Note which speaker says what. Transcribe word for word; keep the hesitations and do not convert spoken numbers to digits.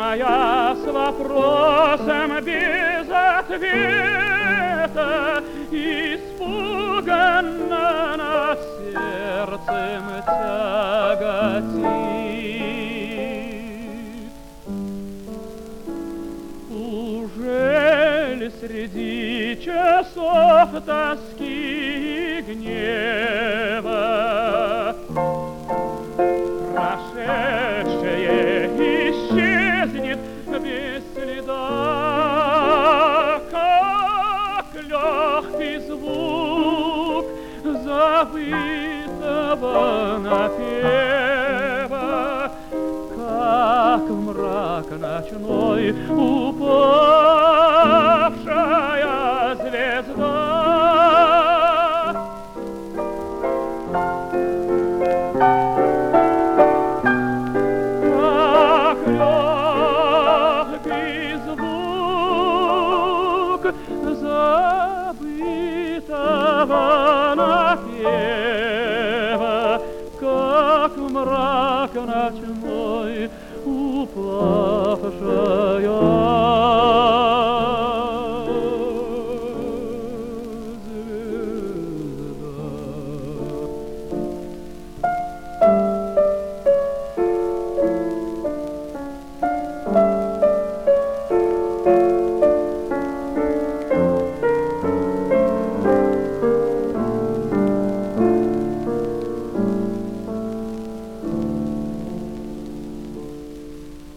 Speaker 1: моя с вопросом без ответа, испуганно над сердцем тяготит. Ужель среди часов тоски и гнева прошедшее исчезнет без следа, как легкий звук забытого напева, как мрак ночной упавшая звезда. Забытого напева, как мрак ночной упавшая